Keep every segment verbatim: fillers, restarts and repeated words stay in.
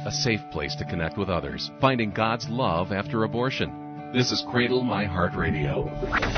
a safe place to connect with others, finding God's love after abortion. This is Cradle My Heart Radio.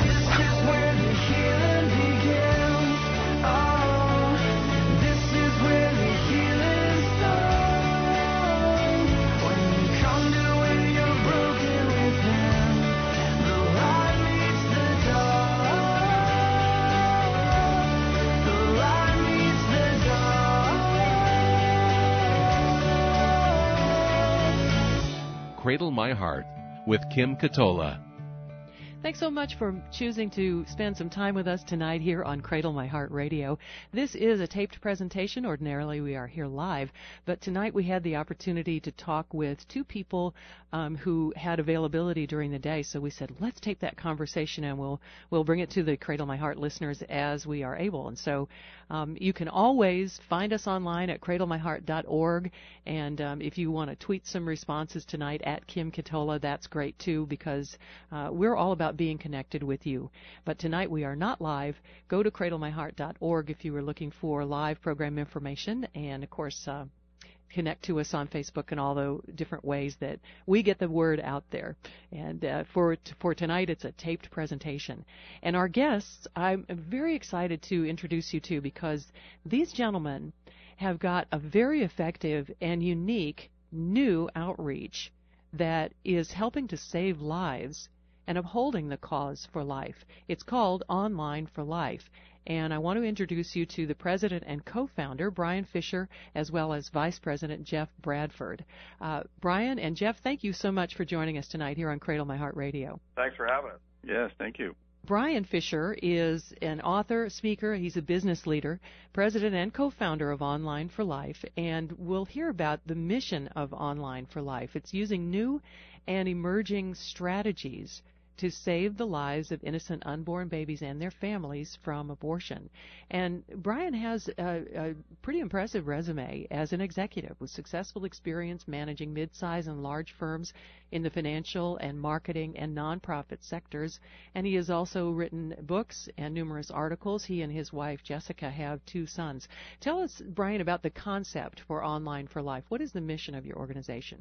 Cradle My Heart with Kim Katola. Thanks so much for choosing to spend some time with us tonight here on Cradle My Heart Radio. This is a taped presentation. Ordinarily, we are here live, but tonight we had the opportunity to talk with two people um, who had availability during the day. So we said, let's tape that conversation and we'll we'll bring it to the Cradle My Heart listeners as we are able. And so um, you can always find us online at cradle my heart dot org. And um, if you want to tweet some responses tonight at Kim Katola, that's great too, because uh, we're all about being connected with you. But tonight we are not live. Go to cradle my heart dot org if you are looking for live program information, and of course uh, connect to us on Facebook and all the different ways that we get the word out there. And uh, for t- for tonight, it's a taped presentation. And our guests, I'm very excited to introduce you to, because these gentlemen have got a very effective and unique new outreach that is helping to save lives and upholding the cause for life. It's called Online for Life. And I want to introduce you to the president and co-founder, Brian Fisher, as well as vice president Jeff Bradford. Uh, Brian and Jeff, thank you so much for joining us tonight here on Cradle My Heart Radio. Thanks for having us. Yes, thank you. Brian Fisher is an author, speaker, he's a business leader, president and co-founder of Online for Life, and we'll hear about the mission of Online for Life. It's using new and emerging strategies to save the lives of innocent unborn babies and their families from abortion. And Brian has a, a pretty impressive resume as an executive with successful experience managing mid-size and large firms in the financial and marketing and nonprofit sectors. And he has also written books and numerous articles. He and his wife, Jessica, have two sons. Tell us, Brian, about the concept for Online for Life. What is the mission of your organization?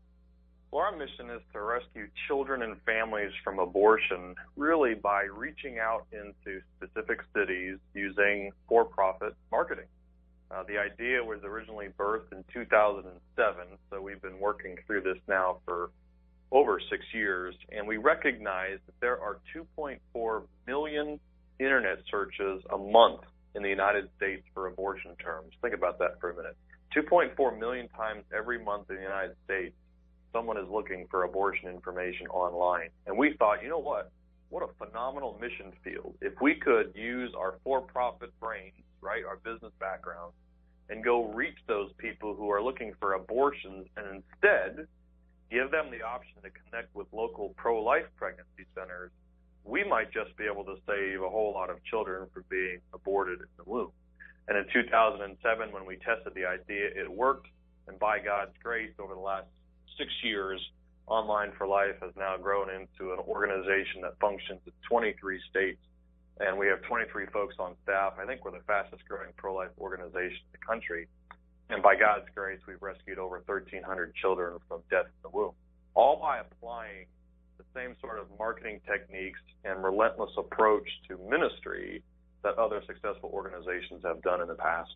Well, our mission is to rescue children and families from abortion, really by reaching out into specific cities using for-profit marketing. Uh, the idea was originally birthed in two thousand seven, so we've been working through this now for over six years, and we recognize that there are two point four million internet searches a month in the United States for abortion terms. Think about that for a minute. two point four million times every month in the United States, someone is looking for abortion information online. And we thought, you know what? What a phenomenal mission field. If we could use our for-profit brains, right, our business background, and go reach those people who are looking for abortions and instead give them the option to connect with local pro-life pregnancy centers, we might just be able to save a whole lot of children from being aborted in the womb. And in two thousand seven, when we tested the idea, it worked. And by God's grace, over the last six years, Online for Life has now grown into an organization that functions in twenty-three states, and we have twenty-three folks on staff. I think we're the fastest growing pro-life organization in the country, and by God's grace, we've rescued over thirteen hundred children from death in the womb, all by applying the same sort of marketing techniques and relentless approach to ministry that other successful organizations have done in the past.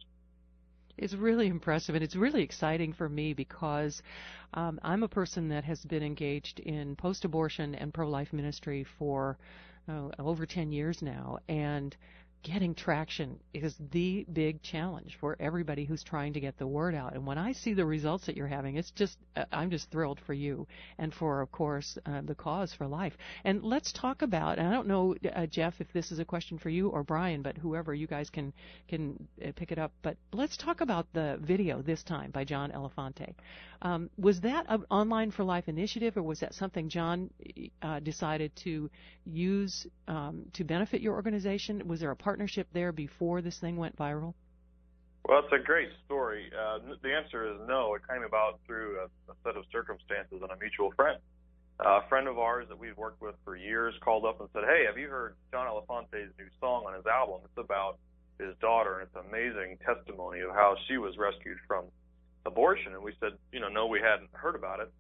It's really impressive, and it's really exciting for me because um, I'm a person that has been engaged in post-abortion and pro-life ministry for uh, over ten years now, and getting traction is the big challenge for everybody who's trying to get the word out. And when I see the results that you're having, it's just, uh, I'm just thrilled for you and for, of course, uh, the cause for life. And let's talk about, and I don't know, uh, Jeff, if this is a question for you or Brian, but whoever, you guys can, can uh, pick it up. But let's talk about the video this time by John Elefante. Um, was that an Online for Life initiative, or was that something John uh, decided to use um, to benefit your organization? Was there a partnership there before this thing went viral? Well, it's a great story. Uh, the answer is no. It came about through a, a set of circumstances and a mutual friend. Uh, a friend of ours that we've worked with for years called up and said, hey, have you heard John Elefante's new song on his album? It's about his daughter, and it's an amazing testimony of how she was rescued from the abortion? And we said, you know, no, we hadn't heard about it.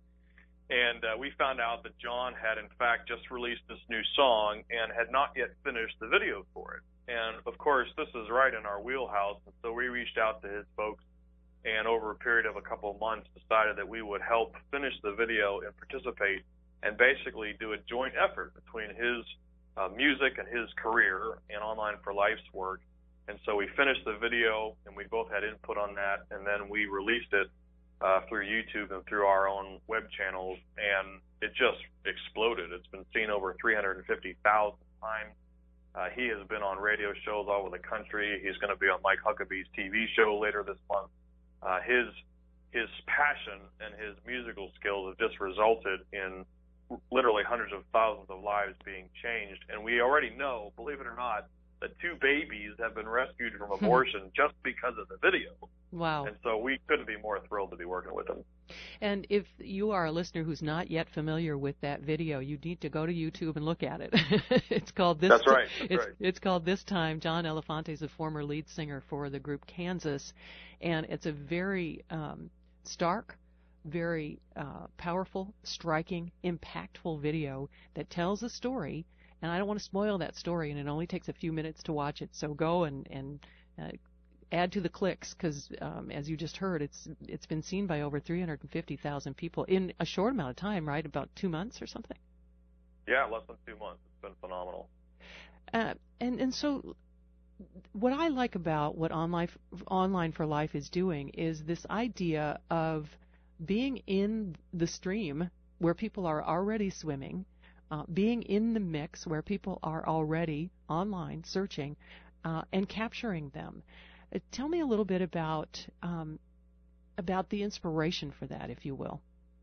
And uh, we found out that John had, in fact, just released this new song and had not yet finished the video for it. And, of course, this is right in our wheelhouse. And so we reached out to his folks and over a period of a couple of months decided that we would help finish the video and participate and basically do a joint effort between his uh, music and his career and Online for Life's work. And so we finished the video, and we both had input on that, and then we released it uh, through YouTube and through our own web channels, and it just exploded. It's been seen over three hundred fifty thousand times. Uh, he has been on radio shows all over the country. He's going to be on Mike Huckabee's T V show later this month. Uh, his his passion and his musical skills have just resulted in literally hundreds of thousands of lives being changed. And we already know, believe it or not, that two babies have been rescued from abortion just because of the video. Wow. And so we couldn't be more thrilled to be working with them. And if you are a listener who's not yet familiar with that video, you need to go to YouTube and look at it. It's called this. That's right. That's it's, right. It's called This Time. John Elefante is a former lead singer for the group Kansas, and it's a very um, stark, very uh, powerful, striking, impactful video that tells a story. And I don't want to spoil that story, and it only takes a few minutes to watch it. So go and, and uh, add to the clicks, because um, as you just heard, it's it's been seen by over three hundred fifty thousand people in a short amount of time, right? About two months or something? Yeah, less than two months. It's been phenomenal. Uh, and, and so what I like about what Online, Online for Life is doing is this idea of being in the stream where people are already swimming, Uh, being in the mix where people are already online searching uh, and capturing them. Uh, tell me a little bit about um, about the inspiration for that, if you will.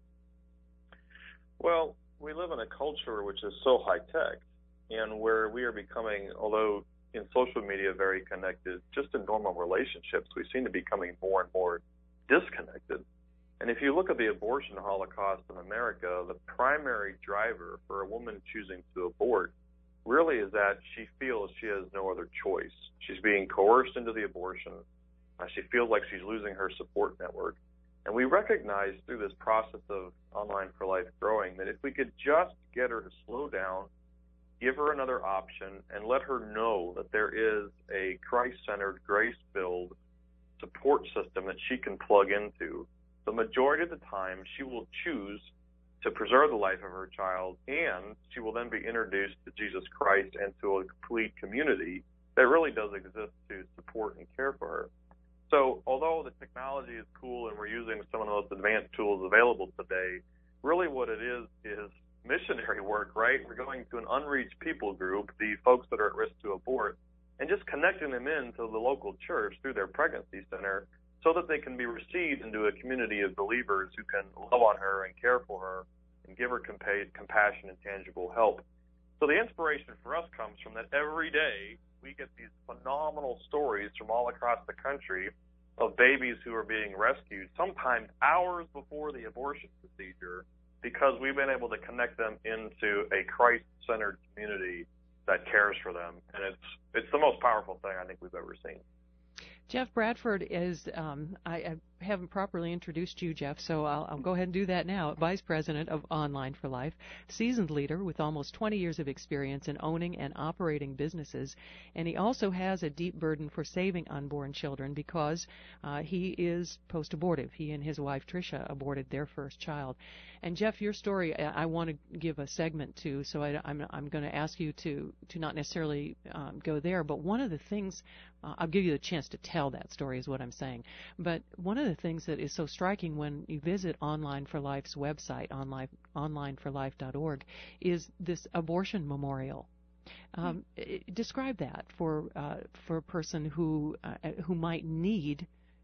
Well, we live in a culture which is so high-tech and where we are becoming, although in social media very connected, just in normal relationships, we seem to be becoming more and more disconnected. And if you look at the abortion holocaust in America, the primary driver for a woman choosing to abort really is that she feels she has no other choice. She's being coerced into the abortion. Uh, she feels like she's losing her support network. And we recognize through this process of Online for Life growing that if we could just get her to slow down, give her another option, and let her know that there is a Christ-centered, grace-filled support system that she can plug into, the majority of the time she will choose to preserve the life of her child, and she will then be introduced to Jesus Christ and to a complete community that really does exist to support and care for her. So although the technology is cool and we're using some of the most advanced tools available today, really what it is is missionary work, right? We're going to an unreached people group, the folks that are at risk to abort, and just connecting them into the local church through their pregnancy center so that they can be received into a community of believers who can love on her and care for her and give her compa- compassion and tangible help. So the inspiration for us comes from that every day we get these phenomenal stories from all across the country of babies who are being rescued, sometimes hours before the abortion procedure, because we've been able to connect them into a Christ-centered community that cares for them. And it's it's the most powerful thing I think we've ever seen. Jeff Bradford is, um, I, I haven't properly introduced you, Jeff, so I'll, I'll go ahead and do that now. Vice President of Online for Life, seasoned leader with almost twenty years of experience in owning and operating businesses, and he also has a deep burden for saving unborn children because uh, he is post-abortive. He and his wife, Tricia, aborted their first child. And Jeff, your story I, I want to give a segment to, so I, I'm, I'm going to ask you to, to not necessarily um, go there, but one of the things, uh, I'll give you the chance to tell that story is what I'm saying, but one of the things that is so striking when you visit Online for Life's website, online, online for life dot org, is this abortion memorial. Um, mm-hmm. Describe that for uh, for a person who uh, who might need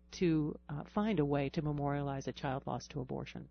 to uh, find a way to memorialize a child lost to abortion.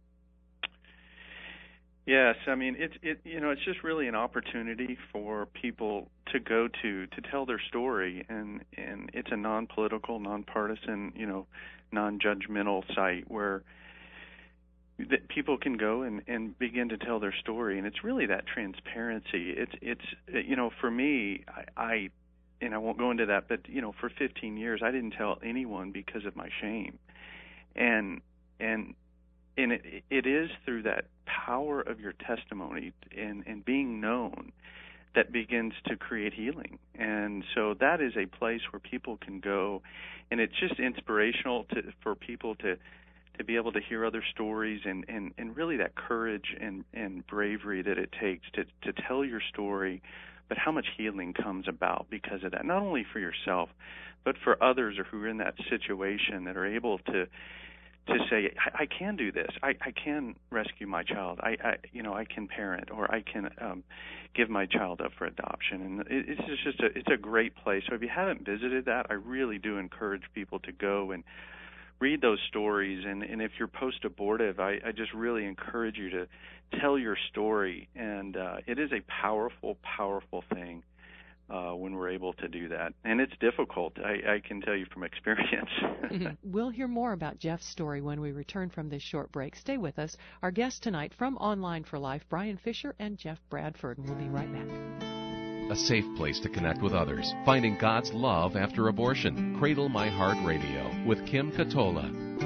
Yes, I mean it's it you know it's just really an opportunity for people to go to to tell their story, and and it's a non-political, non-partisan, you know, non-judgmental site where that people can go and and begin to tell their story, and it's really that transparency. It's it's you know for me I, I and I won't go into that, but you know for fifteen years I didn't tell anyone because of my shame. and and and it, it is through that power of your testimony and, and being known that begins to create healing. And so that is a place where people can go, and it's just inspirational to, for people to to be able to hear other stories, and, and, and really that courage and, and bravery that it takes to, to tell your story, but how much healing comes about because of that, not only for yourself, but for others or who are in that situation that are able to to say, I, I can do this. I, I can rescue my child. I, I, you know, I can parent, or I can um, give my child up for adoption. And it, it's just a, it's a great place. So if you haven't visited that, I really do encourage people to go and read those stories. And, and if you're post-abortive, I, I just really encourage you to tell your story. And uh, it is a powerful, powerful thing. Uh, when we're able to do that. And it's difficult, I, I can tell you from experience. We'll hear more about Jeff's story when we return from this short break. Stay with us. Our guests tonight from Online for Life, Brian Fisher and Jeff Bradford, and we'll be right back. A safe place to connect with others. Finding God's love after abortion. Cradle My Heart Radio with Kim Katola.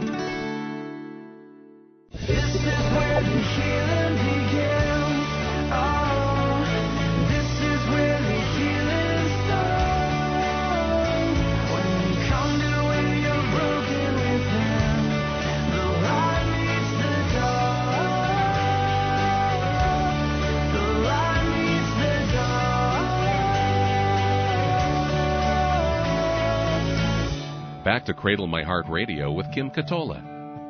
This is where the healing begins. Oh, this is where the healing starts. When you come to where you're broken within, the light meets the dark. The light meets the dark. Back to Cradle My Heart Radio with Kim Katola.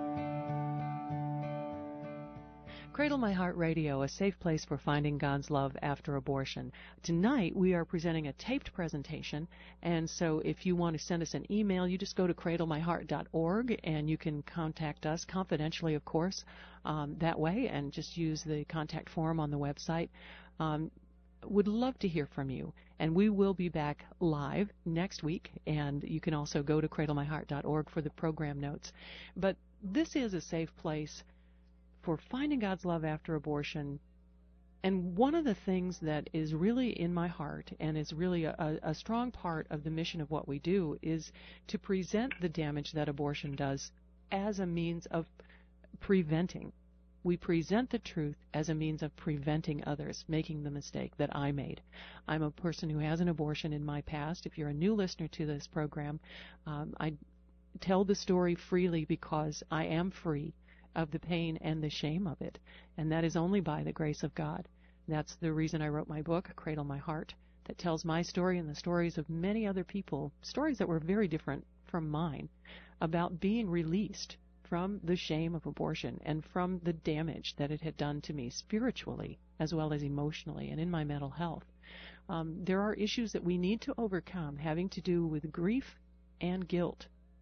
Cradle My Heart Radio, a safe place for finding God's love after abortion. Tonight, we are presenting a taped presentation, and so if you want to send us an email, you just go to cradle my heart dot org, and you can contact us confidentially, of course, um, that way, and just use the contact form on the website. Um, would love to hear from you, and we will be back live next week, and you can also go to cradle my heart dot org for the program notes. But this is a safe place for finding God's love after abortion. And one of the things that is really in my heart and is really a, a strong part of the mission of what we do is to present the damage that abortion does as a means of preventing. We present the truth as a means of preventing others making the mistake that I made. I'm a person who has an abortion in my past. If you're a new listener to this program, um, I tell the story freely because I am free of the pain and the shame of it, and that is only by the grace of God. That's the reason I wrote my book, Cradle My Heart, that tells my story and the stories of many other people, stories that were very different from mine, about being released from the shame of abortion and from the damage that it had done to me spiritually as well as emotionally and in my mental health. Um, there are issues that we need to overcome having to do with grief and guilt,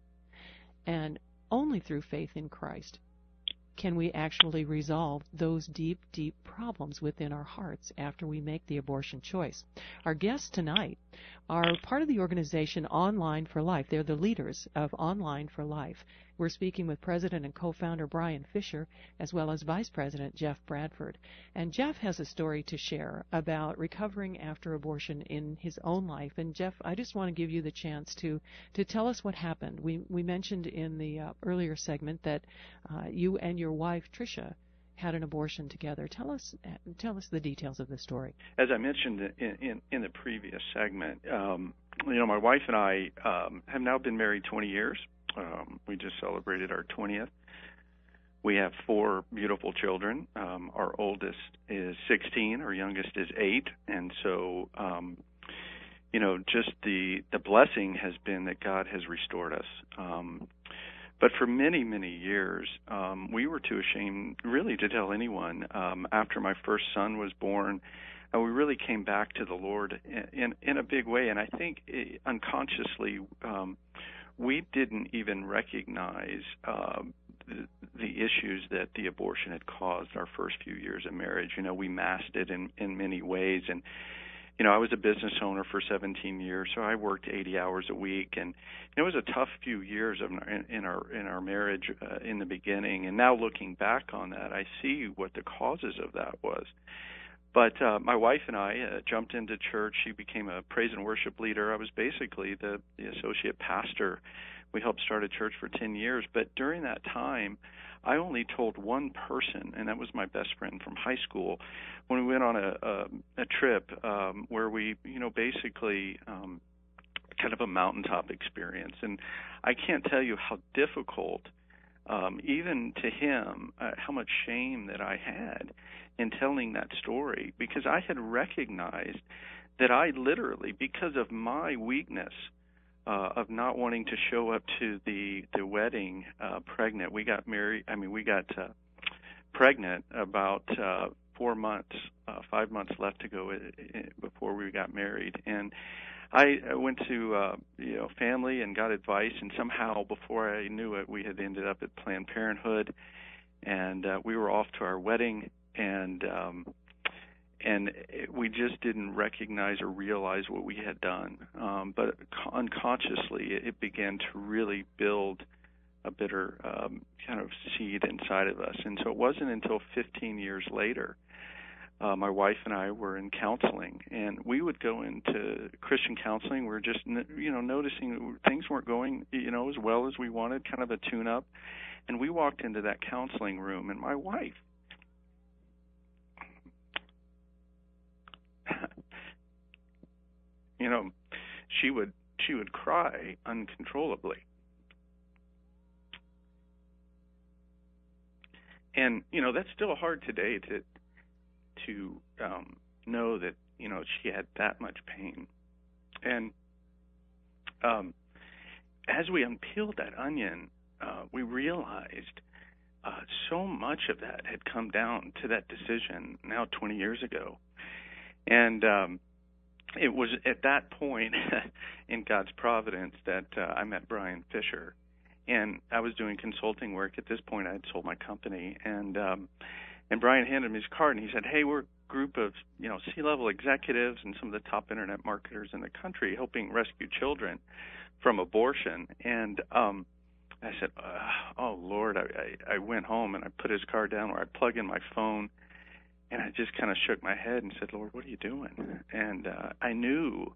and only through faith in Christ can we actually resolve those deep, deep problems within our hearts after we make the abortion choice. Our guests tonight are part of the organization Online for Life. They're the leaders of Online for Life. We're speaking with President and co-founder Brian Fisher, as well as Vice President Jeff Bradford. And Jeff has a story to share about recovering after abortion in his own life. And Jeff, I just want to give you the chance to, to tell us what happened. We we mentioned in the uh, earlier segment that uh, you and your wife, Tricia, had an abortion together. Tell us tell us the details of the story. As I mentioned in, in, in the previous segment, um, you know, my wife and I um, have now been married twenty years. Um, we just celebrated our twentieth. We have four beautiful children. Um, our oldest is sixteen, our youngest is eight, and so, um, you know, just the the blessing has been that God has restored us. Um, but for many, many years, um, we were too ashamed really to tell anyone. Um, after my first son was born, uh, we really came back to the Lord in, in, in a big way, and I think it, unconsciously, um, we didn't even recognize uh, the, the issues that the abortion had caused our first few years of marriage. You know, we masked it in, in many ways. And, you know, I was a business owner for seventeen years, so I worked eighty hours a week. And it was a tough few years of, in, in our in our marriage uh, in the beginning. And now looking back on that, I see what the causes of that was. But uh, my wife and I uh, jumped into church. She became a praise and worship leader. I was basically the, the associate pastor we helped start a church for ten years. But during that time, I only told one person, and that was my best friend from high school, when we went on a a, a trip um, where we, you know, basically um, kind of a mountaintop experience. And I can't tell you how difficult, um, even to him, uh, how much shame that I had in telling that story, because I had recognized that I literally, because of my weakness, Uh, of not wanting to show up to the the wedding uh, pregnant. We got married. I mean, we got uh, pregnant about uh, four months, uh, five months left to go before we got married. And I went to uh, you know family and got advice. And somehow, before I knew it, we had ended up at Planned Parenthood, and uh, we were off to our wedding. And um, And we just didn't recognize or realize what we had done. Um, but unconsciously, it began to really build a bitter um, kind of seed inside of us. And so it wasn't until fifteen years later, uh, my wife and I were in counseling. And we would go into Christian counseling. We were just, you know, noticing things weren't going, you know, as well as we wanted, kind of a tune-up. And we walked into that counseling room, and my wife, you know, she would she would cry uncontrollably. And, you know, that's still hard today to to um, know that, you know, she had that much pain. And um, as we unpeeled that onion, uh, we realized uh, so much of that had come down to that decision now twenty years ago. And um, it was at that point in God's providence that uh, I met Brian Fisher. And I was doing consulting work. At this point, I had sold my company. And um, and Brian handed me his card, and he said, hey, we're a group of, you know, C-level executives and some of the top internet marketers in the country helping rescue children from abortion. And um, I said, uh, oh, Lord, I, I, I went home, and I put his card down where I plug in my phone. And I just kind of shook my head and said, Lord, what are you doing? And uh, I knew,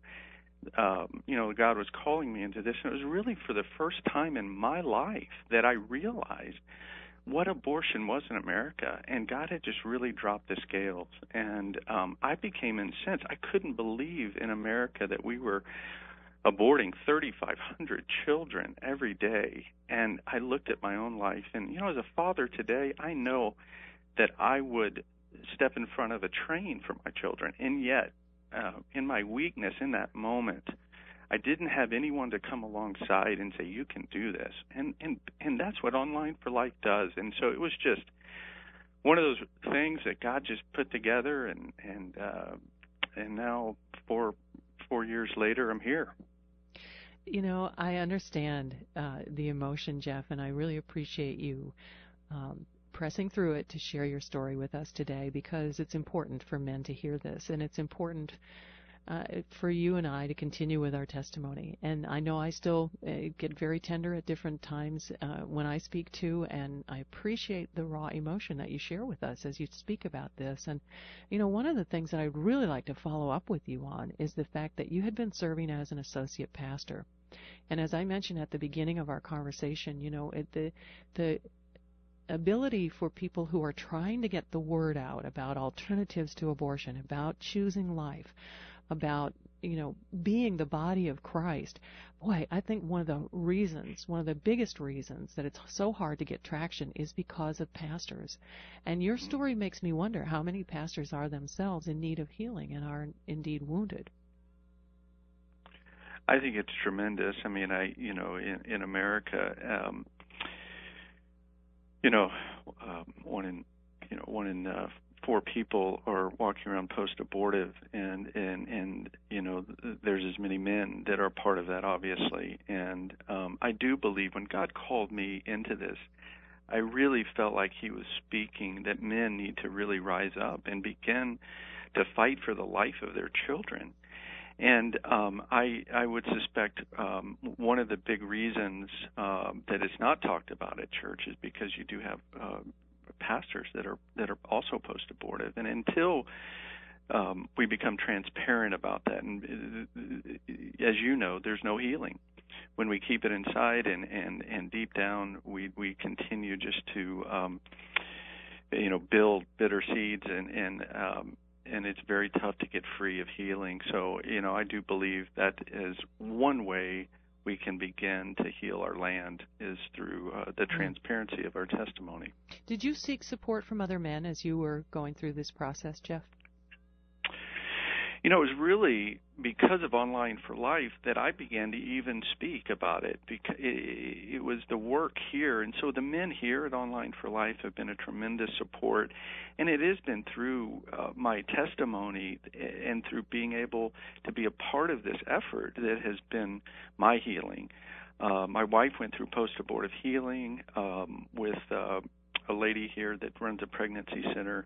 um, you know, God was calling me into this. And it was really for the first time in my life that I realized what abortion was in America. And God had just really dropped the scales. And um, I became incensed. I couldn't believe in America that we were aborting thirty-five hundred children every day. And I looked at my own life. And, you know, as a father today, I know that I would step in front of a train for my children. And yet, uh, in my weakness in that moment, I didn't have anyone to come alongside and say, you can do this. And and and that's what Online for Life does. And so it was just one of those things that God just put together, and and uh, and now four four years later, I'm here. You know, I understand uh, the emotion, Jeff, and I really appreciate you um, pressing through it to share your story with us today, because it's important for men to hear this, and it's important uh, for you and I to continue with our testimony. And I know I still uh, get very tender at different times uh, when I speak to, and I appreciate the raw emotion that you share with us as you speak about this. And, you know, one of the things that I'd really like to follow up with you on is the fact that you had been serving as an associate pastor. And as I mentioned at the beginning of our conversation, you know, it, the the ability for people who are trying to get the word out about alternatives to abortion, about choosing life, about, you know, being the body of Christ. Boy, I think one of the reasons, one of the biggest reasons that it's so hard to get traction is because of pastors. And your story makes me wonder how many pastors are themselves in need of healing and are indeed wounded. I think it's tremendous. I mean, I, you know, in, in America, um, you know, um, one in, you know, one in uh, four people are walking around post-abortive, and, and, and, you know, there's as many men that are part of that, obviously. And um, I do believe when God called me into this, I really felt like he was speaking that men need to really rise up and begin to fight for the life of their children. And um, I, I would suspect um, one of the big reasons um, that it's not talked about at church is because you do have uh, pastors that are that are also post-abortive. And until um, we become transparent about that, and uh, as you know, there's no healing. when we keep it inside and, and, and deep down, we, we continue just to, um, you know, build bitter seeds, and, and, um, and it's very tough to get free of healing. So, you know, I do believe that is one way we can begin to heal our land is through uh, the transparency of our testimony. Did you seek support from other men as you were going through this process, Jeff? You know, it was really because of Online for Life that I began to even speak about it. Because it, it was the work here, and so the men here at Online for Life have been a tremendous support, and it has been through uh, my testimony and through being able to be a part of this effort that has been my healing. Uh, my wife went through post-abortive healing um, with uh, a lady here that runs a pregnancy center.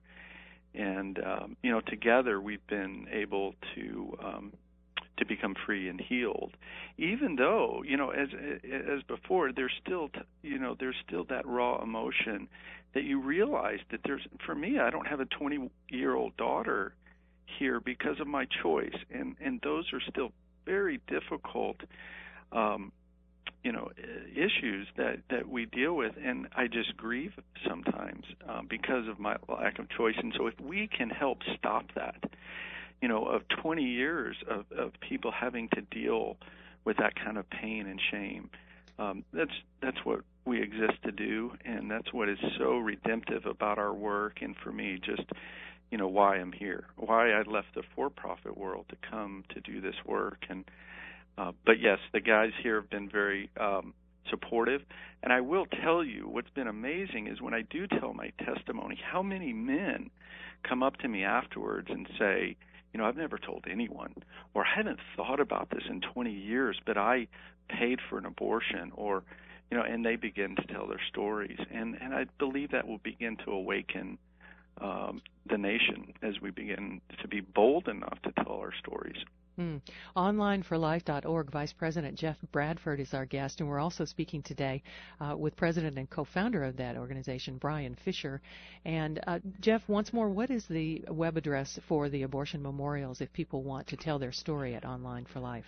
And, um, you know, together we've been able to um, to become free and healed. Even though, you know, as as before, there's still, you know, there's still that raw emotion that you realize that there's, for me, I don't have a twenty-year-old daughter here because of my choice. And, and those are still very difficult um you know, issues that, that we deal with, and I just grieve sometimes um, because of my lack of choice. And so if we can help stop that, you know, of twenty years of, of people having to deal with that kind of pain and shame, um, that's that's what we exist to do, and that's what is so redemptive about our work, and for me, just, you know, why I'm here, why I left the for-profit world to come to do this work. And Uh, but yes, the guys here have been very um, supportive. And I will tell you, what's been amazing is when I do tell my testimony, how many men come up to me afterwards and say, you know, I've never told anyone, or I haven't thought about this in twenty years, but I paid for an abortion, or, you know, and they begin to tell their stories. And, and I believe that will begin to awaken um, the nation as we begin to be bold enough to tell our stories. Hmm. online for life dot org Vice President Jeff Bradford is our guest, and we're also speaking today uh, with President and co-founder of that organization, Brian Fisher. And uh, Jeff, once more, what is the web address for the abortion memorials if people want to tell their story at Online for Life?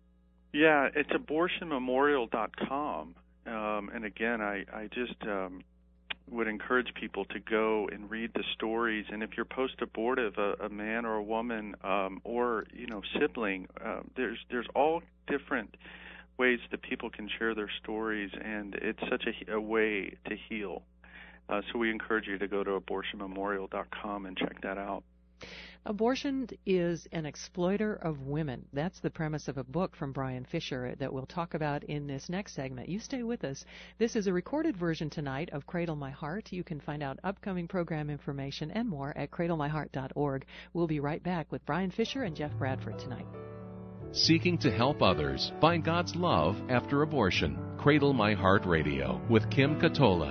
Yeah, it's abortion memorial dot com. Um, and again, I, I just um, would encourage people to go and read the stories. And if you're post-abortive, a, a man or a woman, um, or, you know, sibling, uh, there's there's all different ways that people can share their stories, and it's such a, a way to heal. Uh, so we encourage you to go to abortion memorial dot com and check that out. Abortion is an exploiter of women. That's the premise of a book from Brian Fisher that we'll talk about in this next segment. You stay with us. This is a recorded version tonight of Cradle My Heart. You can find out upcoming program information and more at cradle my heart dot org. We'll be right back with Brian Fisher and Jeff Bradford tonight. Seeking to help others find God's love after abortion. Cradle My Heart Radio with Kim Katola.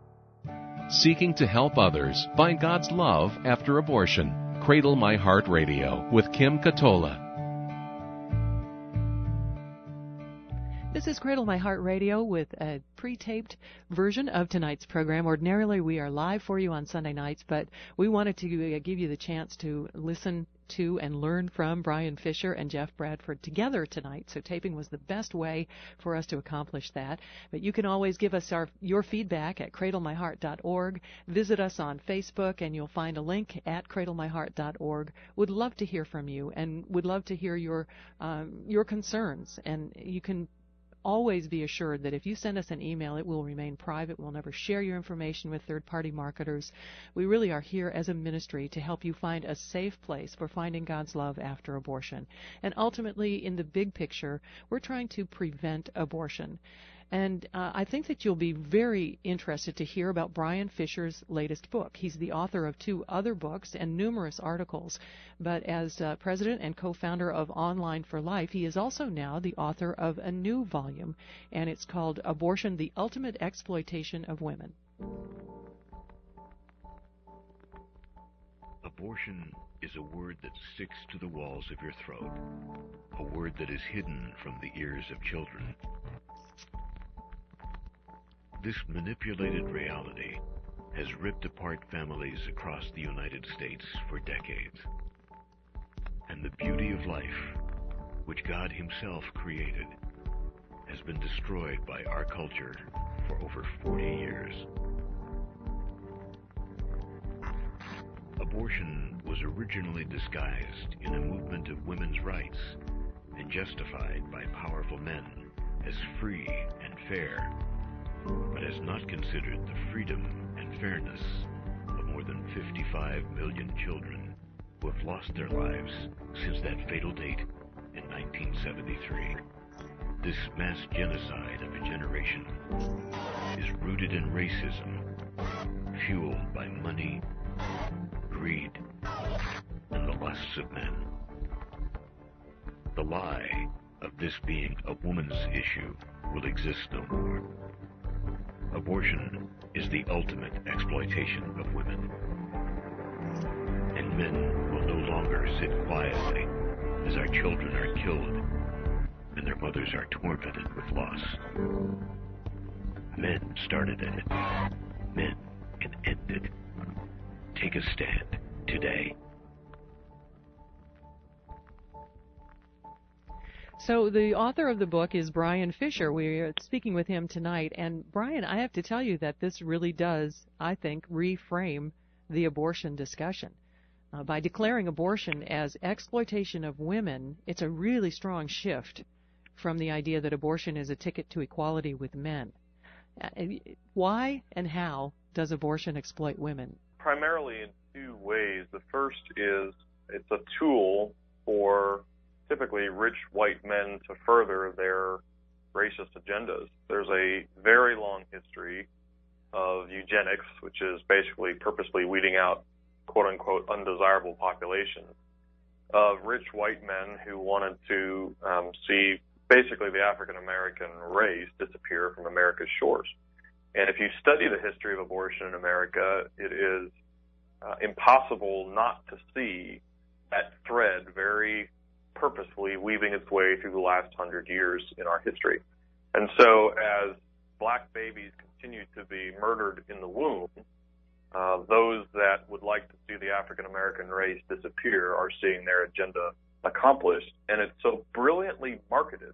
Seeking to help others find God's love after abortion. Cradle My Heart Radio with Kim Katola. This is Cradle My Heart Radio with a pre-taped version of tonight's program. Ordinarily, we are live for you on Sunday nights, but we wanted to give you the chance to listen to and learn from Brian Fisher and Jeff Bradford together tonight. So taping was the best way for us to accomplish that. But you can always give us our your feedback at cradle my heart dot org. Visit us on Facebook, and you'll find a link at cradle my heart dot org. Would love to hear from you, and would love to hear your um, your concerns. And you can always be assured that if you send us an email, it will remain private. We'll never share your information with third-party marketers. We really are here as a ministry to help you find a safe place for finding God's love after abortion. And ultimately, in the big picture, we're trying to prevent abortion. And uh, I think that you'll be very interested to hear about Brian Fisher's latest book. He's the author of two other books and numerous articles. But as uh, president and co-founder of Online for Life, he is also now the author of a new volume, and it's called Abortion: The Ultimate Exploitation of Women. Abortion is a word that sticks to the walls of your throat, a word that is hidden from the ears of children. This manipulated reality has ripped apart families across the United States for decades. And the beauty of life, which God Himself created, has been destroyed by our culture for over forty years. Abortion was originally disguised in a movement of women's rights and justified by powerful men as free and fair, but has not considered the freedom and fairness of more than fifty-five million children who have lost their lives since that fatal date in nineteen seventy-three. This mass genocide of a generation is rooted in racism, fueled by money, greed, and the lusts of men. The lie of this being a woman's issue will exist no more. Abortion is the ultimate exploitation of women. And men will no longer sit quietly as our children are killed and their mothers are tormented with loss. Men started it. Men can end it. Take a stand today. So the author of the book is Brian Fisher. We're speaking with him tonight. And Brian, I have to tell you that this really does, I think, reframe the abortion discussion. Uh, by declaring abortion as exploitation of women, it's a really strong shift from the idea that abortion is a ticket to equality with men. Uh, why and how does abortion exploit women? Primarily in two ways. The first is it's a tool for typically rich white men to further their racist agendas. There's a very long history of eugenics, which is basically purposely weeding out quote-unquote undesirable populations of rich white men who wanted to um, see basically the African-American race disappear from America's shores. And if you study the history of abortion in America, it is uh, impossible not to see that thread very purposefully weaving its way through the last hundred years in our history. And so as black babies continue to be murdered in the womb, uh, those that would like to see the African-American race disappear are seeing their agenda accomplished. And it's so brilliantly marketed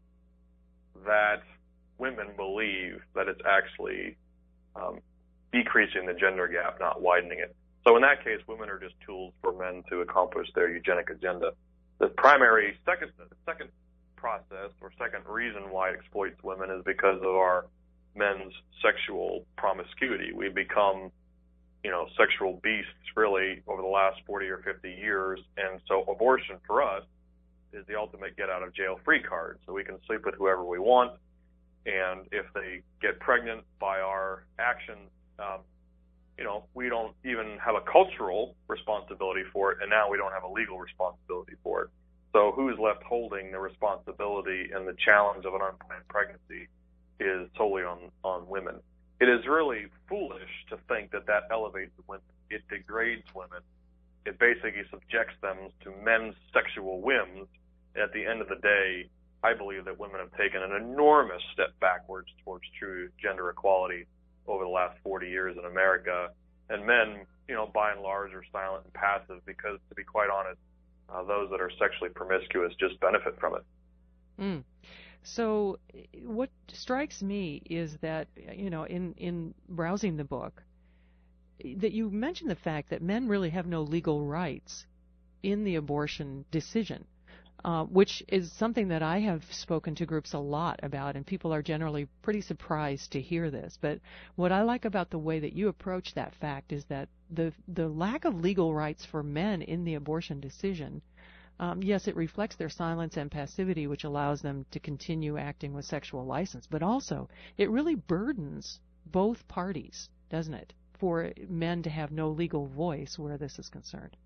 that women believe that it's actually um, decreasing the gender gap, not widening it. So in that case, women are just tools for men to accomplish their eugenic agenda. The primary second, the second process or second reason why it exploits women is because of our men's sexual promiscuity. We become, you know, sexual beasts really over the last forty or fifty years. And so abortion for us is the ultimate get out of jail free card. So we can sleep with whoever we want. And if they get pregnant by our actions, um, you know, we don't even have a cultural responsibility for it, and now we don't have a legal responsibility for it. So who's left holding the responsibility and the challenge of an unplanned pregnancy is solely on, on women. It is really foolish to think that that elevates women. It degrades women. It basically subjects them to men's sexual whims. At the end of the day, I believe that women have taken an enormous step backwards towards true gender equality over the last forty years in America. And men, you know, by and large are silent and passive because, to be quite honest, uh, those that are sexually promiscuous just benefit from it. Mm. So what strikes me is that, you know, in, in browsing the book, that you mentioned the fact that men really have no legal rights in the abortion decision. Uh, which is something that I have spoken to groups a lot about, and people are generally pretty surprised to hear this. But what I like about the way that you approach that fact is that the the lack of legal rights for men in the abortion decision, um, yes, it reflects their silence and passivity, which allows them to continue acting with sexual license, but also it really burdens both parties, doesn't it, for men to have no legal voice where this is concerned.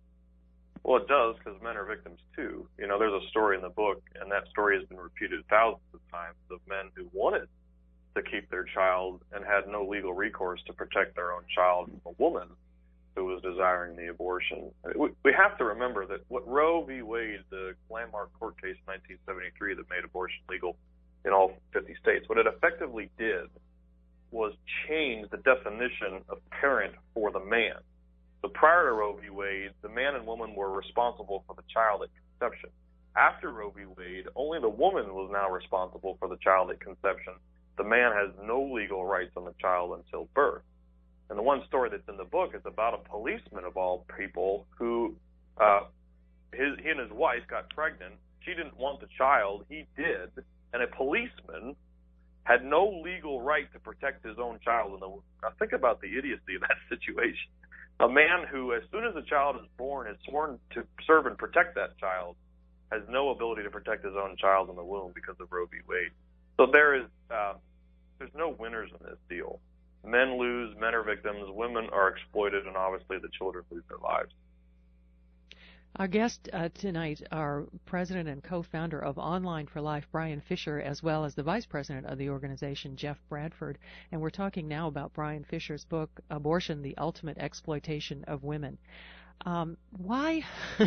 Well, it does, because men are victims too. You know, there's a story in the book, and that story has been repeated thousands of times, of men who wanted to keep their child and had no legal recourse to protect their own child from a woman who was desiring the abortion. We, we have to remember that what Roe v. Wade, the landmark court case in nineteen seventy-three that made abortion legal in all fifty states, what it effectively did was change the definition of parent for the man. So prior to Roe v. Wade, the man and woman were responsible for the child at conception. After Roe v. Wade, only the woman was now responsible for the child at conception. The man has no legal rights on the child until birth. And the one story that's in the book is about a policeman of all people who, uh, his, he and his wife got pregnant. She didn't want the child. He did. And a policeman had no legal right to protect his own child in the womb. Now think about the idiocy of that situation. A man who, as soon as a child is born, is sworn to serve and protect that child, has no ability to protect his own child in the womb because of Roe v. Wade. So there is, uh, there's no winners in this deal. Men lose, men are victims, women are exploited, and obviously the children lose their lives. Our guest uh, tonight, our president and co-founder of Online for Life, Brian Fisher, as well as the vice president of the organization, Jeff Bradford. And we're talking now about Brian Fisher's book, Abortion, the Ultimate Exploitation of Women. Um, why?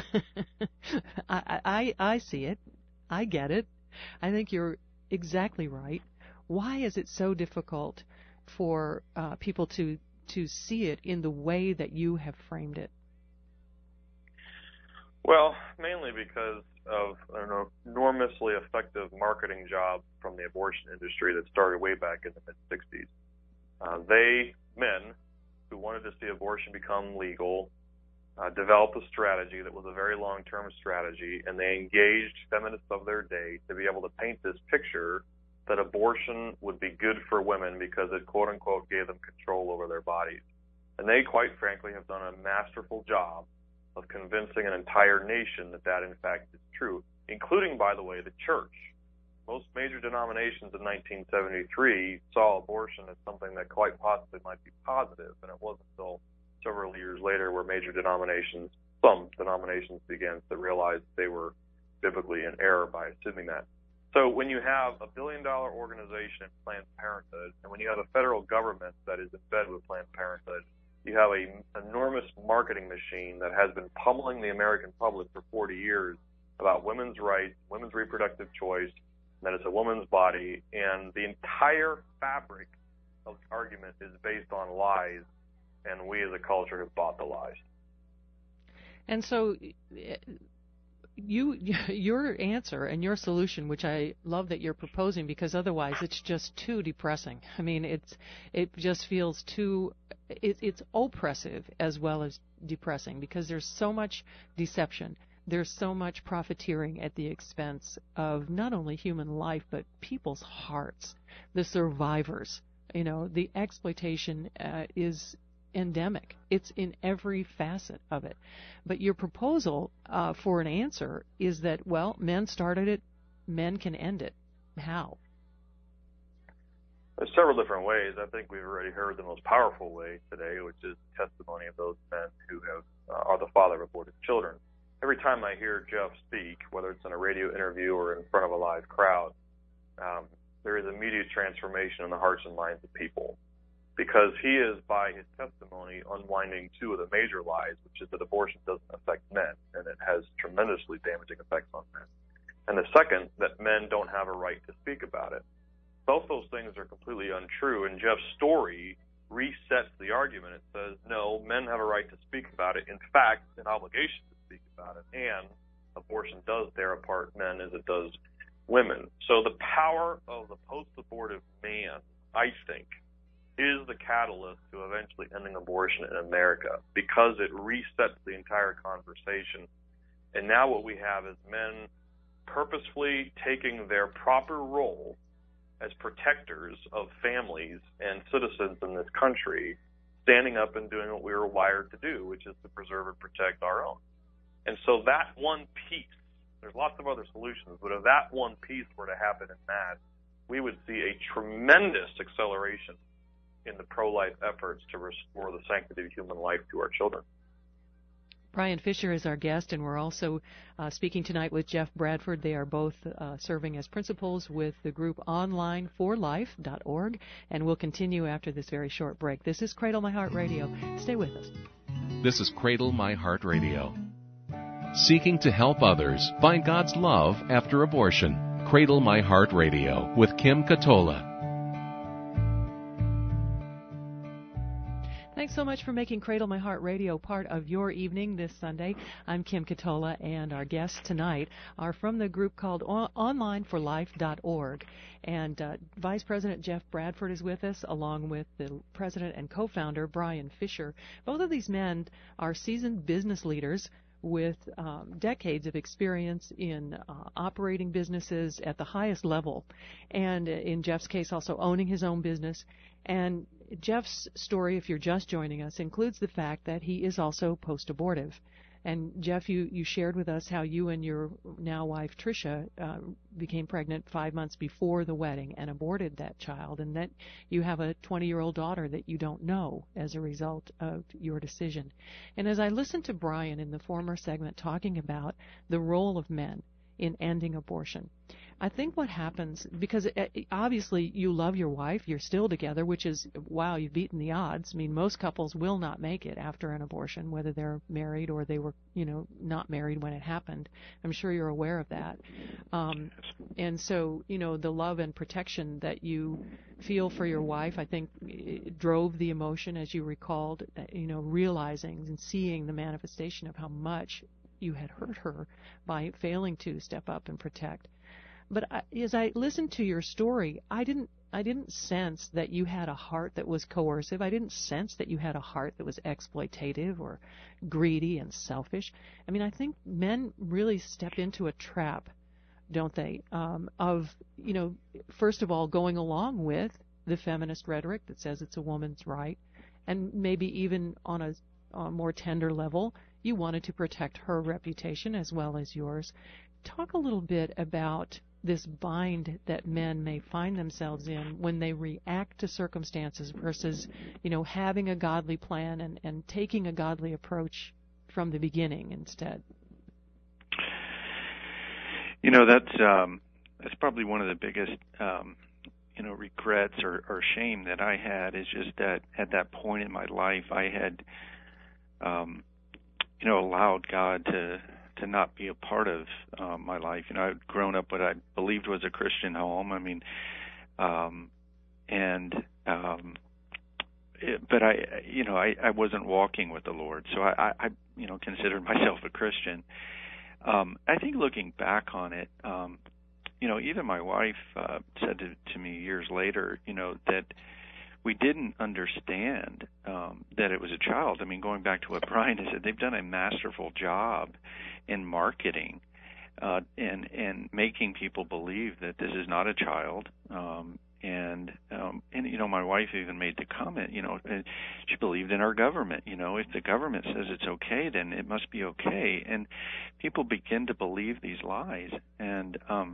I, I, I see it. I get it. I think you're exactly right. Why is it so difficult for uh, people to to see it in the way that you have framed it? Well, mainly because of an enormously effective marketing job from the abortion industry that started way back in the mid-sixties. Uh, they, men who wanted to see abortion become legal, uh, developed a strategy that was a very long-term strategy, and they engaged feminists of their day to be able to paint this picture that abortion would be good for women because it, quote-unquote, gave them control over their bodies. And they, quite frankly, have done a masterful job of convincing an entire nation that that, in fact, is true, including, by the way, the church. Most major denominations in nineteen seventy-three saw abortion as something that quite possibly might be positive, and it wasn't until several years later where major denominations, some denominations, began to realize they were biblically in error by assuming that. So when you have a billion-dollar organization in Planned Parenthood, and when you have a federal government that is in bed with Planned Parenthood, you have an enormous marketing machine that has been pummeling the American public for forty years about women's rights, women's reproductive choice, that it's a woman's body, and the entire fabric of the argument is based on lies, and we as a culture have bought the lies. And so you, your answer and your solution, which I love that you're proposing, because otherwise it's just too depressing. I mean, it's it just feels too, it, it's oppressive as well as depressing, because there's so much deception. There's so much profiteering at the expense of not only human life, but people's hearts, the survivors. You know, the exploitation uh, is endemic. It's in every facet of it. But your proposal uh, for an answer is that, well, men started it, men can end it. How? There's several different ways. I think we've already heard the most powerful way today, which is testimony of those men who have uh, are the father of aborted children. Every time I hear Jeff speak, whether it's in a radio interview or in front of a live crowd, um, there is immediate transformation in the hearts and minds of people, because he is, by his testimony, unwinding two of the major lies, which is that abortion doesn't affect men, and it has tremendously damaging effects on men. And the second, that men don't have a right to speak about it. Both those things are completely untrue, and Jeff's story resets the argument. It says, no, men have a right to speak about it. In fact, an obligation to speak about it, and abortion does tear apart men as it does women. So the power of the post-abortive man, I think, is the catalyst to eventually ending abortion in America, because it resets the entire conversation. And now what we have is men purposefully taking their proper role as protectors of families and citizens in this country, standing up and doing what we were wired to do, which is to preserve and protect our own. And so that one piece, there's lots of other solutions, but if that one piece were to happen in mass, we would see a tremendous acceleration in the pro-life efforts to restore the sanctity of human life to our children. Brian Fisher is our guest, and we're also uh, speaking tonight with Jeff Bradford. They are both uh, serving as principals with the group online for life dot org, and we'll continue after this very short break. This is Cradle My Heart Radio. Stay with us. This is Cradle My Heart Radio. Seeking to help others find God's love after abortion. Cradle My Heart Radio with Kim Katola. Thanks so much for making Cradle My Heart Radio part of your evening this Sunday. I'm Kim Katola, and our guests tonight are from the group called online for life dot org. And uh, Vice President Jeff Bradford is with us, along with the president and co-founder Brian Fisher. Both of these men are seasoned business leaders with um, decades of experience in uh, operating businesses at the highest level, and uh, in Jeff's case also owning his own business. And Jeff's story, if you're just joining us, includes the fact that he is also post-abortive. And Jeff, you, you shared with us how you and your now wife Tricia uh, became pregnant five months before the wedding and aborted that child, and that you have a twenty-year-old daughter that you don't know as a result of your decision. And as I listened to Brian in the former segment talking about the role of men in ending abortion, I think what happens, because obviously you love your wife, you're still together, which is, wow, you've beaten the odds. I mean, most couples will not make it after an abortion, whether they're married or they were, you know, not married when it happened. I'm sure you're aware of that. Um, and so, you know, the love and protection that you feel for your wife, I think, drove the emotion, as you recalled, you know, realizing and seeing the manifestation of how much you had hurt her by failing to step up and protect. But I, as I listened to your story, I didn't I didn't sense that you had a heart that was coercive. I didn't sense that you had a heart that was exploitative or greedy and selfish. I mean, I think men really step into a trap, don't they, um, of, you know, first of all, going along with the feminist rhetoric that says it's a woman's right, and maybe even on a, on a more tender level, you wanted to protect her reputation as well as yours. Talk a little bit about this bind that men may find themselves in when they react to circumstances versus, you know, having a godly plan and, and taking a godly approach from the beginning instead. You know, that's um, that's probably one of the biggest, um, you know, regrets or, or shame that I had, is just that at that point in my life I had, um, you know, allowed God to to not be a part of uh, my life. You know, I'd grown up what I believed was a Christian home. I mean, um, and um, it, but I, you know, I, I wasn't walking with the Lord, so I, I, you know, considered myself a Christian. Um, I think looking back on it, um, you know, even my wife uh, said to, to me years later, you know, that we didn't understand um, that it was a child. I mean, going back to what Brian has said, they've done a masterful job in marketing uh, and and making people believe that this is not a child. Um, and um, and you know, my wife even made the comment, you know, she believed in our government. You know, if the government says it's okay, then it must be okay. And people begin to believe these lies. And um,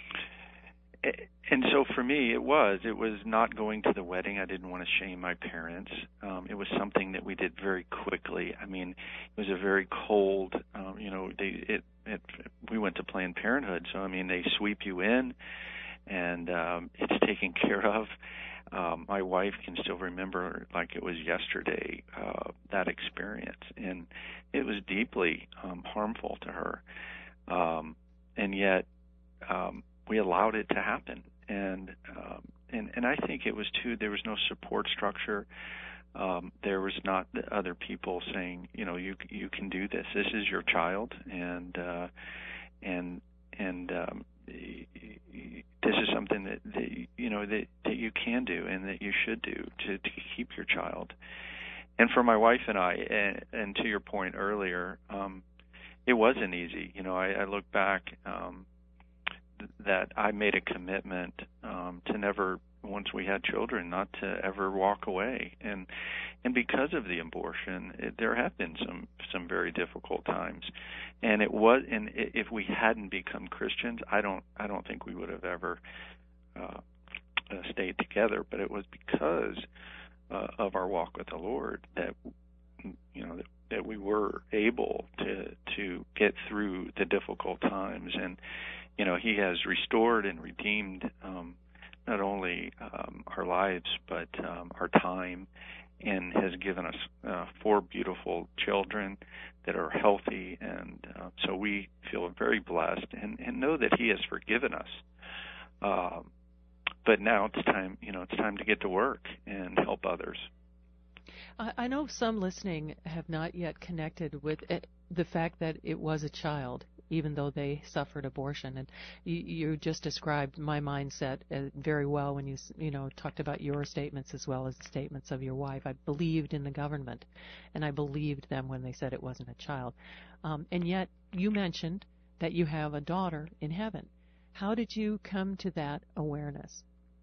And so for me, it was, it was not going to the wedding. I didn't want to shame my parents. Um, it was something that we did very quickly. I mean, it was a very cold, um, you know, they, it, it, we went to Planned Parenthood. So, I mean, they sweep you in and um, it's taken care of. Um, my wife can still remember like it was yesterday, uh, that experience. And it was deeply um, harmful to her. Um, and yet, um, we allowed it to happen, and um, and and I think it was too. There was no support structure. Um, there was not the other people saying, you know, you you can do this. This is your child, and uh, and and um, this is something that, that you know that, that you can do and that you should do to, to keep your child. And for my wife and I, and, and to your point earlier, um, it wasn't easy. You know, I, I look back. Um, that I made a commitment um, to never, once we had children, not to ever walk away. And and because of the abortion, it, there have been some some very difficult times. And it was, and if we hadn't become Christians, I don't I don't think we would have ever uh, uh, stayed together. But it was because uh, of our walk with the Lord that you know that, that we were able to to get through the difficult times. And you know, He has restored and redeemed um, not only um, our lives, but um, our time, and has given us uh, four beautiful children that are healthy. And uh, so we feel very blessed and, and know that He has forgiven us. Um, but now it's time, you know, it's time to get to work and help others. I, I know some listening have not yet connected with it, the fact that it was a child, even though they suffered abortion. And you, you just described my mindset uh, very well when you s- you know talked about your statements as well as the statements of your wife. I believed in the government, and I believed them when they said it wasn't a child. Um, and yet you mentioned that you have a daughter in heaven. How did you come to that awareness?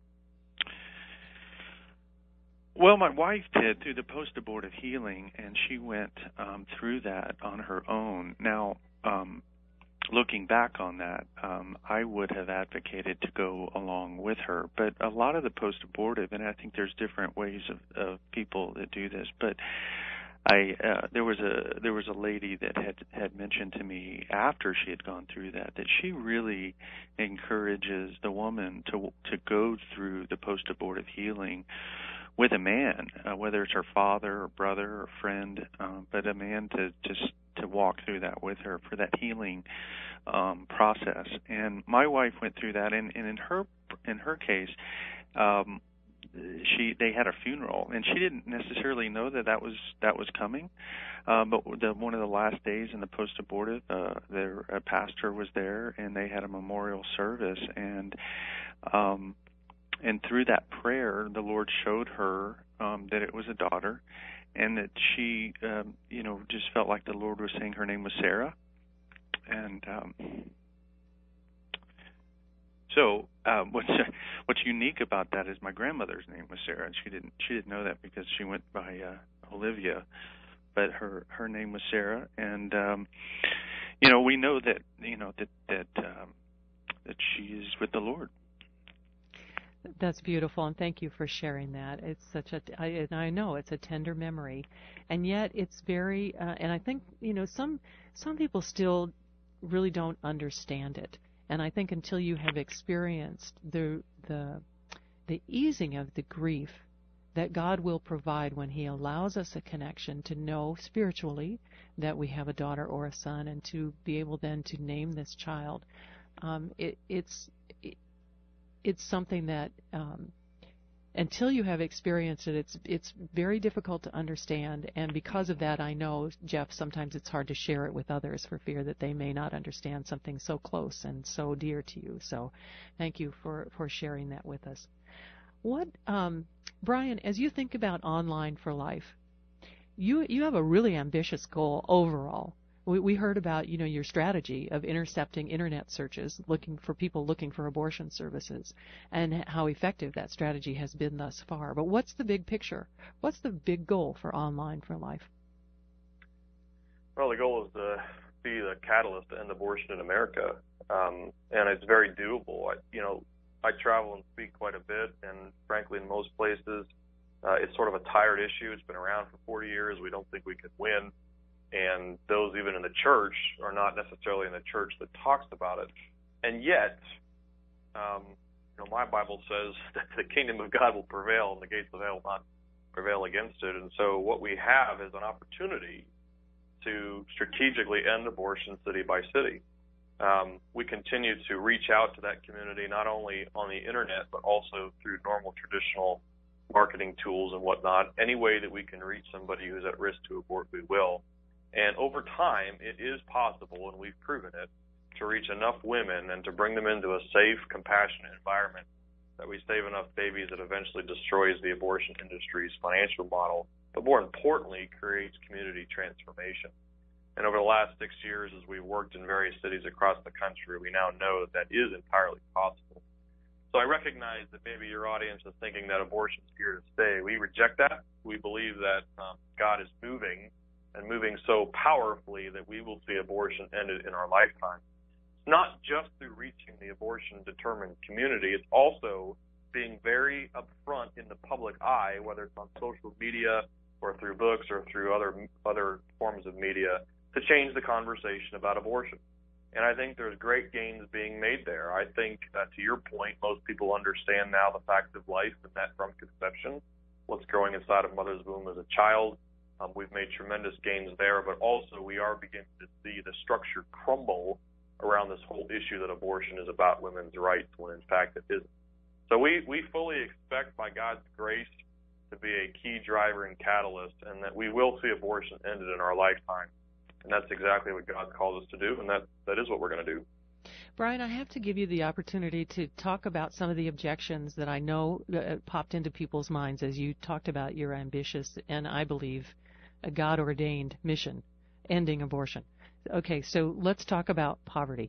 Well, my wife did through the post-abortive healing, and she went um, through that on her own. Now, um, looking back on that, um, I would have advocated to go along with her. But a lot of the post-abortive, and I think there's different ways of, of people that do this, but I uh, there was a there was a lady that had had mentioned to me after she had gone through that that she really encourages the woman to to go through the post-abortive healing with a man, uh, whether it's her father or brother or friend, um, but a man to just to walk through that with her for that healing um, process. And my wife went through that, and, and in her in her case, um, she they had a funeral, and she didn't necessarily know that that was that was coming. Uh, but the, one of the last days in the post-abortive, uh, their a pastor was there, and they had a memorial service, and um, And through that prayer, the Lord showed her um, that it was a daughter, and that she, um, you know, just felt like the Lord was saying her name was Sarah. And um, so, um, what's what's unique about that is my grandmother's name was Sarah, and she didn't she didn't know that because she went by uh, Olivia, but her her name was Sarah. And um, you know, we know that you know that that um, that she is with the Lord. That's beautiful, and thank you for sharing that. It's such a, I, and I know it's a tender memory, and yet it's very, uh, and I think, you know, some some people still really don't understand it, and I think until you have experienced the the the easing of the grief that God will provide when He allows us a connection to know spiritually that we have a daughter or a son, and to be able then to name this child, um, it, it's. It, It's something that um, until you have experienced it, it's it's very difficult to understand. And because of that, I know, Jeff, sometimes it's hard to share it with others for fear that they may not understand something so close and so dear to you. So thank you for, for sharing that with us. What, um, Brian, as you think about Online for Life, you you have a really ambitious goal overall. We, we heard about, you know, your strategy of intercepting internet searches, looking for people looking for abortion services, and how effective that strategy has been thus far. But what's the big picture? What's the big goal for Online for Life? Well, the goal is to be the catalyst to end abortion in America, um, and it's very doable. I, you know, I travel and speak quite a bit, and frankly, in most places, uh, it's sort of a tired issue. It's been around for forty years. We don't think we could win. And those even in the church are not necessarily in the church that talks about it. And yet, um, you know, my Bible says that the kingdom of God will prevail and the gates of hell will not prevail against it. And so what we have is an opportunity to strategically end abortion city by city. Um, we continue to reach out to that community not only on the internet but also through normal traditional marketing tools and whatnot. Any way that we can reach somebody who's at risk to abort, we will. And over time, it is possible, and we've proven it, to reach enough women and to bring them into a safe, compassionate environment that we save enough babies that eventually destroys the abortion industry's financial model, but more importantly, creates community transformation. And over the last six years, as we've worked in various cities across the country, we now know that that is entirely possible. So I recognize that maybe your audience is thinking that abortion is here to stay. We reject that. We believe that um, God is moving and moving so powerfully that we will see abortion ended in our lifetime. It's not just through reaching the abortion-determined community. It's also being very upfront in the public eye, whether it's on social media or through books or through other other forms of media, to change the conversation about abortion. And I think there's great gains being made there. I think, uh, to your point, most people understand now the fact of life and that from conception, what's growing inside a mother's womb as a child. Um, we've made tremendous gains there, but also we are beginning to see the structure crumble around this whole issue that abortion is about women's rights when in fact it isn't. So we, we fully expect by God's grace to be a key driver and catalyst, and that we will see abortion ended in our lifetime. And that's exactly what God calls us to do, and that, that is what we're going to do. Brian, I have to give you the opportunity to talk about some of the objections that I know uh, popped into people's minds as you talked about your ambitious and, I believe, a God-ordained mission, ending abortion. Okay, so let's talk about poverty.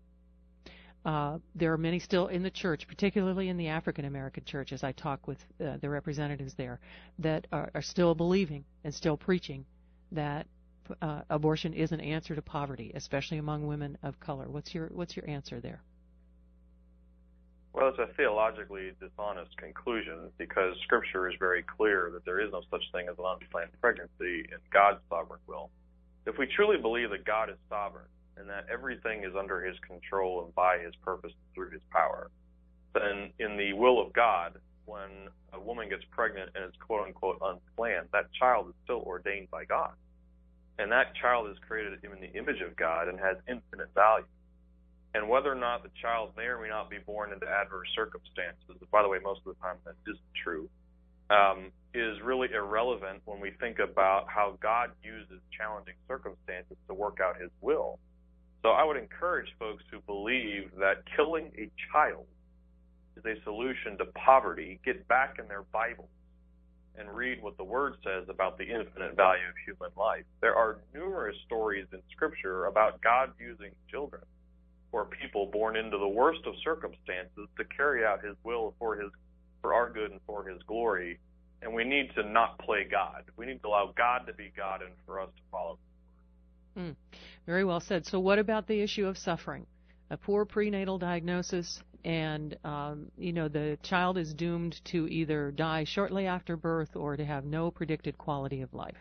Uh, there are many still in the church, particularly in the African-American church, as I talk with uh, the representatives there, that are, are still believing and still preaching that uh, abortion is an answer to poverty, especially among women of color. What's your what's your answer there? Well, it's a theologically dishonest conclusion because Scripture is very clear that there is no such thing as an unplanned pregnancy in God's sovereign will. If we truly believe that God is sovereign and that everything is under His control and by His purpose through His power, then in the will of God, when a woman gets pregnant and it's quote-unquote unplanned, that child is still ordained by God. And that child is created in the image of God and has infinite value. And whether or not the child may or may not be born into adverse circumstances, by the way, most of the time that isn't true, um, is really irrelevant when we think about how God uses challenging circumstances to work out His will. So I would encourage folks who believe that killing a child is a solution to poverty, get back in their Bible and read what the Word says about the infinite value of human life. There are numerous stories in Scripture about God using children or people born into the worst of circumstances to carry out His will for His, for our good and for His glory. And we need to not play God. We need to allow God to be God and for us to follow. Mm, very well said. So what about the issue of suffering? A poor prenatal diagnosis, and um, you know the child is doomed to either die shortly after birth or to have no predicted quality of life.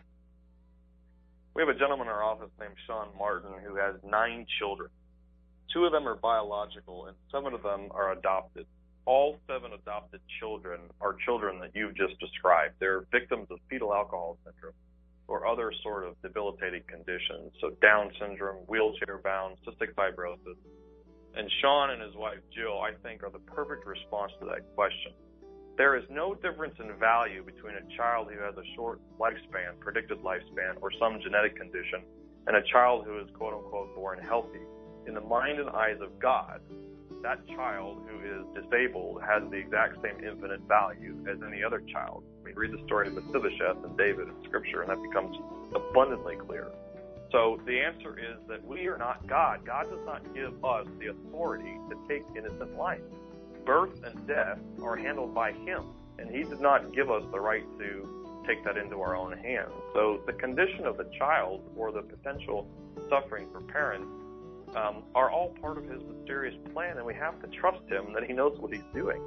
We have a gentleman in our office named Sean Martin who has nine children. Two of them are biological, and seven of them are adopted. All seven adopted children are children that you've just described. They're victims of fetal alcohol syndrome or other sort of debilitating conditions, so Down syndrome, wheelchair-bound, cystic fibrosis. And Sean and his wife, Jill, I think, are the perfect response to that question. There is no difference in value between a child who has a short lifespan, predicted lifespan, or some genetic condition, and a child who is, quote-unquote, born healthy. In the mind and eyes of God, that child who is disabled has the exact same infinite value as any other child. I mean, read the story of Mephibosheth and David in Scripture, and that becomes abundantly clear. So the answer is that we are not God. God does not give us the authority to take innocent life. Birth and death are handled by Him, and He did not give us the right to take that into our own hands. So the condition of the child or the potential suffering for parents um, are all part of His mysterious plan, and we have to trust Him that He knows what He's doing.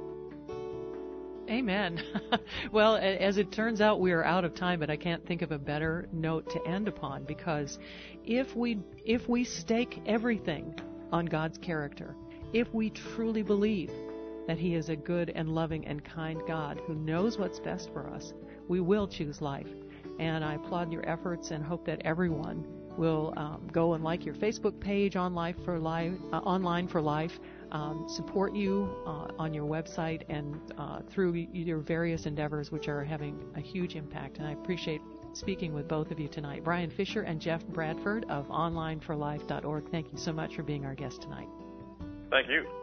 Amen. Well, as it turns out, we are out of time, but I can't think of a better note to end upon, because if we if we stake everything on God's character, if we truly believe that He is a good and loving and kind God who knows what's best for us, we will choose life. And I applaud your efforts and hope that everyone will um, go and like your Facebook page on Life for Life, uh, Online for Life. Um, support you uh, on your website and uh, through your various endeavors, which are having a huge impact. And I appreciate speaking with both of you tonight. Brian Fisher and Jeff Bradford of online for life dot org. Thank you so much for being our guest tonight. Thank you.